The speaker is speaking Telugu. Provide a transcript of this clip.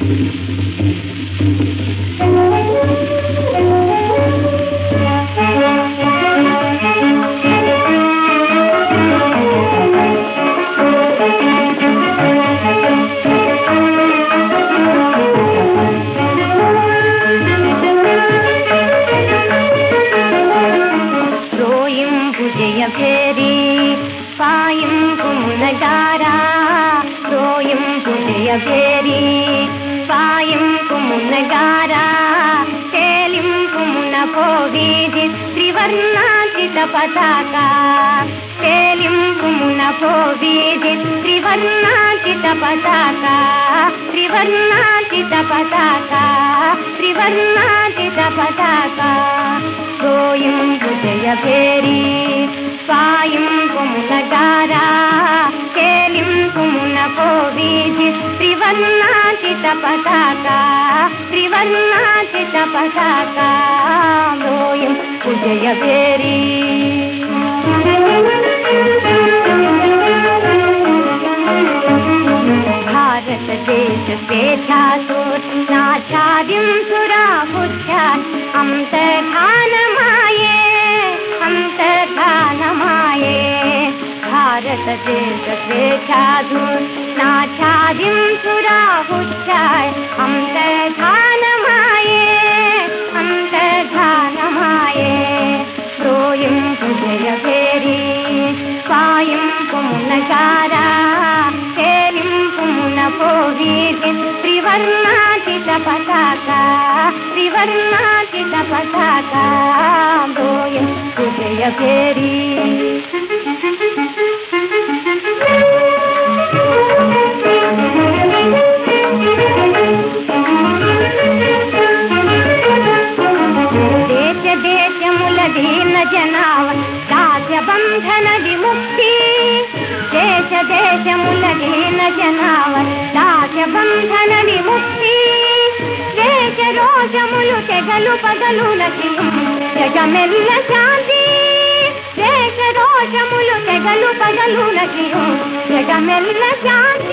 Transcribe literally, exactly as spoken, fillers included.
జయభేరి పాయింపు మునగారా రోయింపు జయభేరి పాయింపు మునగారా తేలింపు మునపో వీధి త్రివర్ణాచిత పతాక తేలింపు మునపో వీధి త్రివర్ణాచిత పతాక త్రివర్ణాచిత పతాక త్రివర్ణాచిత పతాక రోయింపు జయభేరి పాయింపు మునగారా తేలింపు మునపో వీధి త్రివర్ణాచిత పతాక త్రివర్ణాచిత పతాక రోయింపు జయభేరి భారత దేశ స్వేచ్ఛాసూర్ణాచార్యం సురాబుద్ధ్యా అంతర్ధానమాయే అంతర్ధానమాయే భారత దేశ స్వేచ్ఛాసూర్ణాచార్యం సురాబుద్ధ్యా అంతర్ధానమాయే అంతర్ధానమాయే రోయింపు జయభేరి పాయింపు మునగారా తేలింపు మునపో వీధి త్రివర్ణాచిత పతాక త్రివర్ణాచిత పతాక రోయింపు జయభేరి దేశ దేశముల దీన జనావ రాజ్యబంధన విముక్తి దేశ దేశముల దీన జనావ రాజ్యబంధన విముక్తి దేశ రోషములు తెగలు పగలులకి జగమెల్ల శాంతి దేశ రోషములు తెగలు పగలులకి జగమెల్ల శాంతి